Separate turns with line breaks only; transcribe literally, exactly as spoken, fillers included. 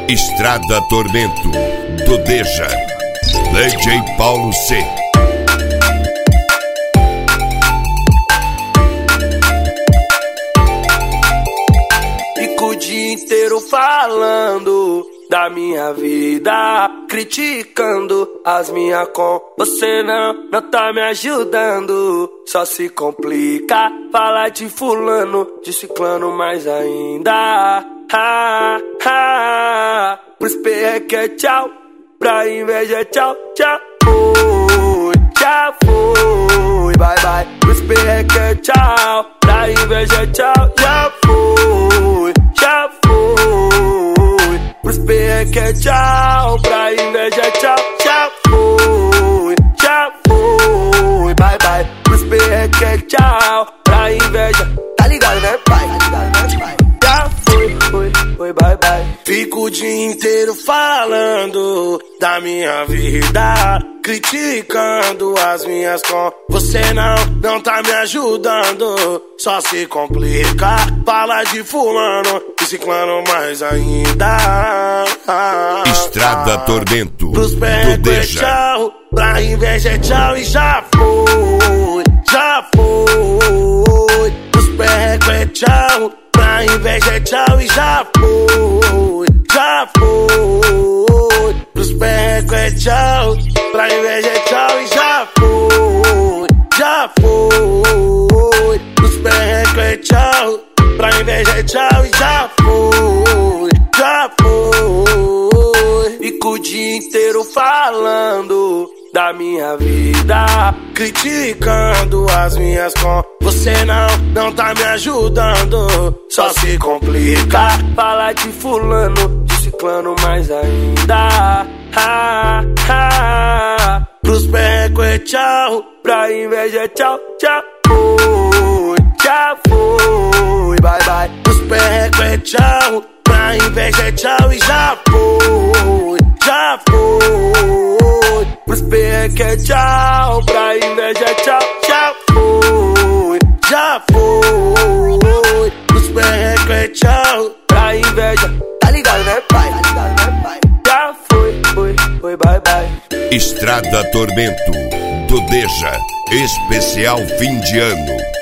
Estrada Tormento, do Deja, D J Paulo C.
Fico o dia inteiro falando da minha vida, criticando as minhas com. Você não, não tá me ajudando, só se complica. Falar de fulano, de ciclano mais ainda. Ha, ha. Pros perreque é tchau, pra inveja é tchau, tchau. Foi, já foi, bye bye. Pros perreque é tchau, pra inveja é tchau, já foi, já foi. Pros perreque é tchau, pra inveja é tchau, já foi, já foi, bye bye. Pros perreque é tchau, pra inveja, tá ligado né pai? Tá ligado né pai? Já foi, foi, foi, bye bye. Fico o dia inteiro falando da minha vida, criticando as minhas com. Você não, não tá me ajudando, só se complica. Fala de fulano e ciclano mais ainda.
Estrada Tormento,
Pros
do
perreco é
Deja.
tchau, pra inveja é tchau e já foi, já foi. Pros perreco é tchau, pra inveja é tchau e já foi, já foi. Pros perreco é tchau, pra inveja é tchau e já foi, já foi. Pros perreco é tchau, pra inveja é tchau e já foi, já foi. Fico o dia inteiro falando da minha vida, criticando as minhas com. Você não, não tá me ajudando, só se complica. Falar de fulano, de ciclano mais ainda. Ha, ha. Pros perreco é tchau, pra inveja é tchau, tchau. Foi, já foi, bye bye. Pros perreco é tchau, pra inveja é tchau e já foi, já foi. Pros perreque é tchau, pra inveja é tchau, já foi, já foi. Pros perreque é tchau, pra inveja, tá ligado né pai? Tá ligado né pai? Já foi, foi, foi, bye bye.
Estrada Tormento, do Deja, especial fim de ano.